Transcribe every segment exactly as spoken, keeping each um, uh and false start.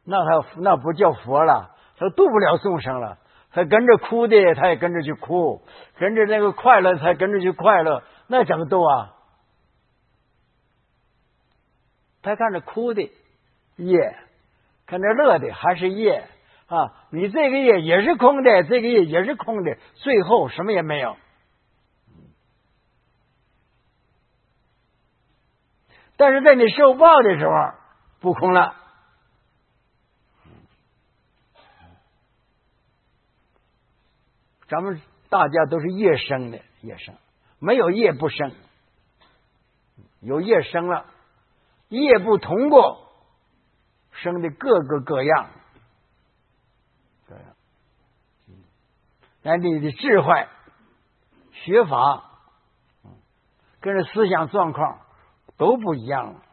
那他那不叫佛了，他度不了众生了。他跟着哭的，他也跟着去哭；跟着那个快乐，才跟着去快乐。那怎么度啊？他看着哭的业，看着乐的还是业啊？你这个业也是空的，这个业也是空的，最后什么也没有。但是在你受报的时候，不空了。咱们大家都是业生的，业生没有业不生，有业生了，业不通过，生的各个各样。各样，那你的智慧、学法，跟着思想状况都不一样了。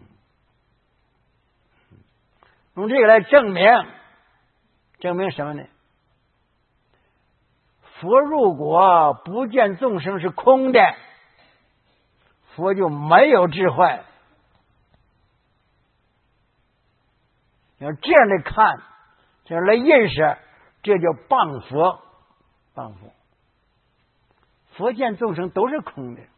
用这个来证明，证明什么呢？佛入果不见众生是空的，佛就没有智慧。要这样的看，这样来认识，这叫谤佛。谤佛，佛见众生都是空的，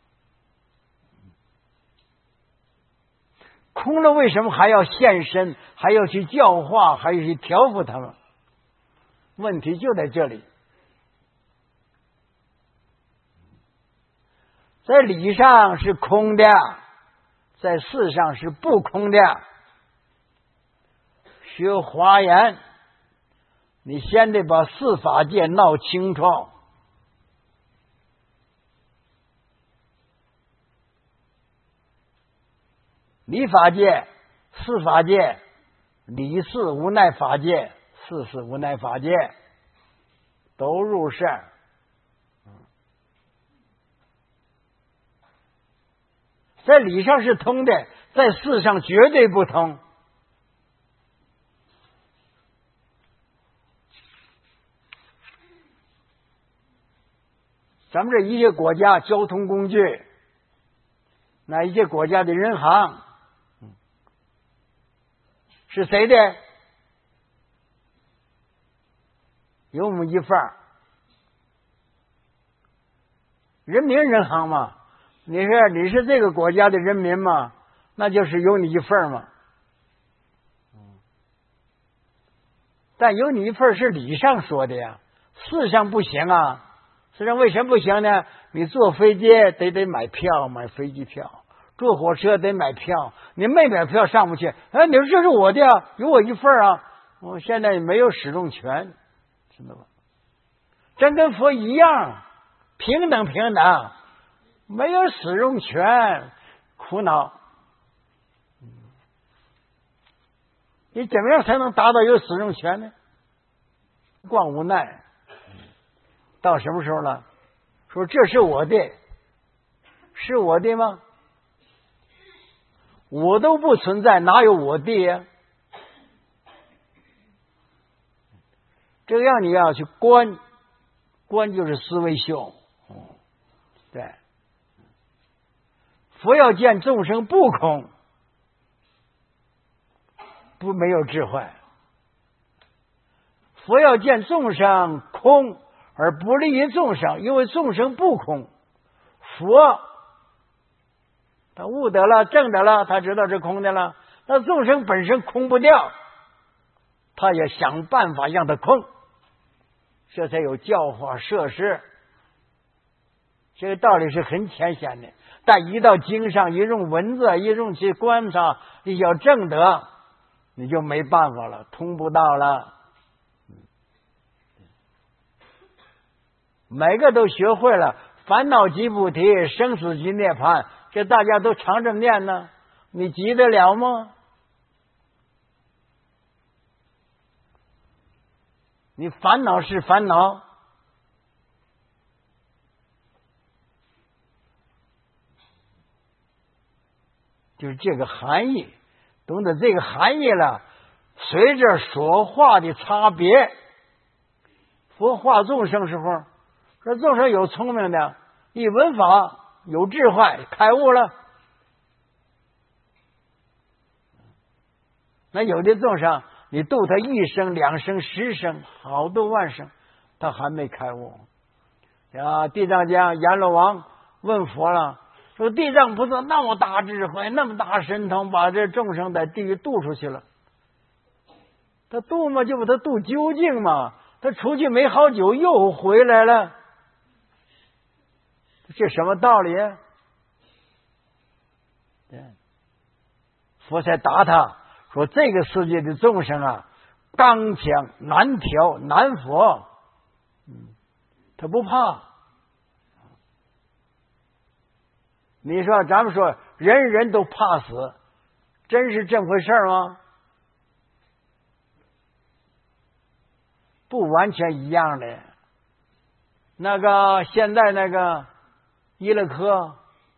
空了为什么还要现身，还要去教化，还要去调伏他们？问题就在这里。在理上是空的，在事上是不空的。学华严，你先得把四法界闹清楚。理法界、事法界、理事无奈法界、事事无奈法界，都入世。在理上是通的，在事上绝对不通。咱们这一些国家交通工具，那一些国家的人行是谁的？有我们一份儿，人民人行嘛。你说你是这个国家的人民嘛，那就是有你一份嘛。但有你一份是理上说的呀，事上不行啊。事上为什么不行呢？你坐飞机得得买票，买飞机票；坐火车得买票，你没买票上不去。哎，你说这是我的啊，有我一份啊，我现在没有使用权，知道吧？真跟佛一样，平等平等。没有使用权，苦恼。你怎么样才能达到有使用权呢？光无奈。到什么时候了？说这是我的，是我的吗？我都不存在，哪有我的呀？这个样你要去观，观就是思维修。对。佛要见众生不空，不没有智慧；佛要见众生空而不利于众生，因为众生不空。佛他悟得了、证得了，他知道是空的了，那众生本身空不掉，他也想办法让它空，这才有教化设施。这个道理是很浅显的。但一到经上，一用文字，一用去观察，你要证得，你就没办法了，通不到了。每个都学会了，烦恼即不提，生死即涅槃，这大家都常这么念呢，你急得了吗？你烦恼是烦恼。就是这个含义，懂得这个含义了，随着说话的差别，佛化众生时候，这众生有聪明的，一闻法有智慧，开悟了；那有的众生你度他一生、两生、十生，好多万生，他还没开悟。啊，地藏经阎罗王问佛了，说地藏菩萨那么大智慧，那么大神通，把这众生在地狱渡出去了。他渡嘛，就把他渡究竟嘛。他出去没好久又回来了，这什么道理？对，佛才答他说：“这个世界的众生啊，刚强难调难服，嗯，他不怕。你说咱们说人人都怕死，真是这么回事吗？不完全一样的。那个现在那个伊拉克，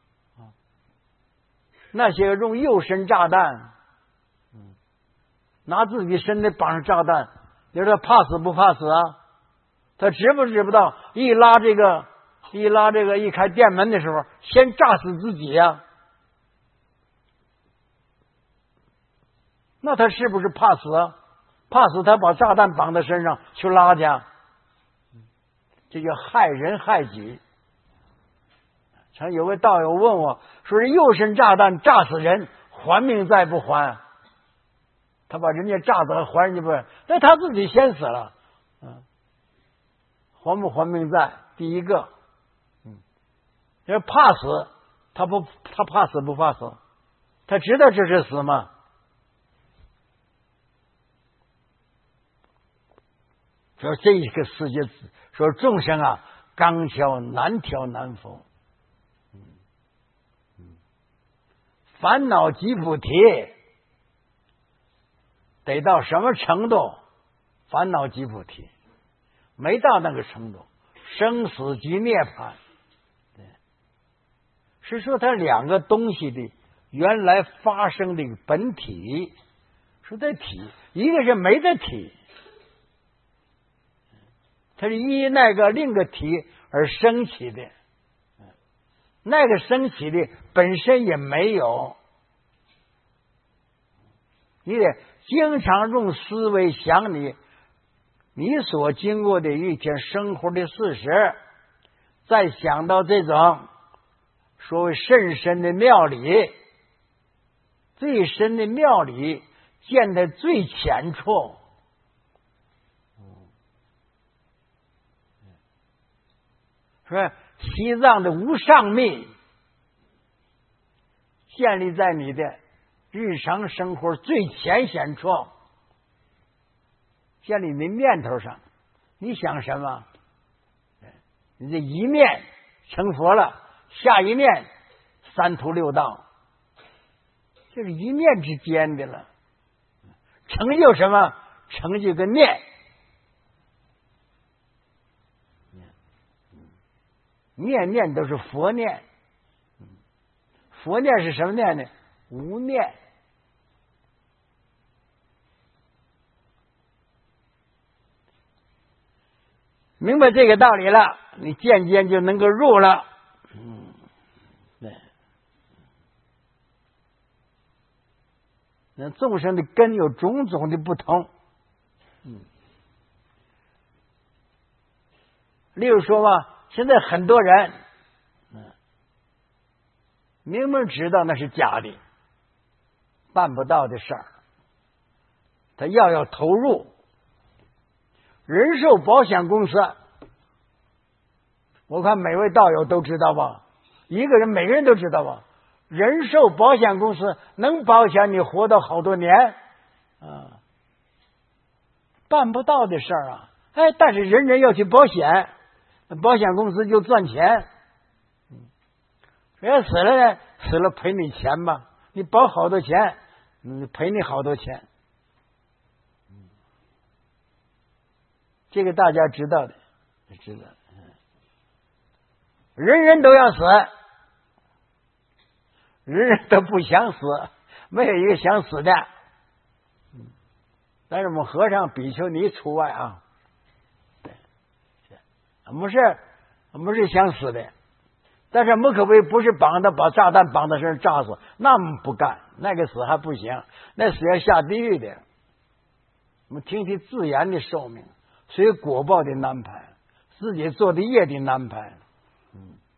那些用肉身炸弹，拿自己身体绑上炸弹，你说他怕死不怕死啊？他知不知不道？一拉这个，一拉这个，一开店门的时候，先炸死自己呀、啊。那他是不是怕死？怕死，他把炸弹绑在身上去拉去，这叫害人害己。曾有位道友问我说：“这肉身炸弹炸死人，还命再不还？”他把人家炸死了，还人家不还？那他自己先死了，嗯，还不还命在？第一个，嗯，要怕死，他不，他怕死不怕死？他知道这是死吗？说这个世界，说众生啊，刚调难调难服，嗯嗯，烦恼即菩提，得到什么程度？烦恼即菩提，没到那个程度，生死即涅槃。对，是说它两个东西的原来发生的本体，说的体，一个是没的体。它是依那个另一个体而升起的，那个升起的本身也没有，你得经常用思维想你你所经过的一天生活的事实，再想到这种所谓甚深的妙理，最深的妙理见在最浅处。说西藏的无上密建立在你的日常生活最浅显处，建立你念头上，你想什么，你这一念成佛了，下一念三途六道，就是一念之间的了。成就什么？成就个念。念念都是佛念，佛念是什么念呢？无念。明白这个道理了，你渐渐就能够入了。嗯，对。那众生的根有种种的不同。嗯，例如说吧。现在很多人，嗯，明明知道那是假的，办不到的事儿，他要要投入。人寿保险公司，我看每位道友都知道吧？一个人每个人都知道吧？人寿保险公司能保险你活到好多年啊，办不到的事儿啊！哎，但是人人要去保险。保险公司就赚钱，人家死了呢，死了赔你钱吧，你保好多钱，嗯，赔你好多钱，这个大家知道的，知道，人人都要死，人人都不想死，没有一个想死的，但是我们和尚比丘尼除外啊。我们是，我们是想死的，但是我们可不不是绑他，把炸弹绑到身上炸死，那么不干，那个死还不行，那死要下地狱的。 我们听听自然的寿命，随果报的安排，自己做的业的安排。嗯。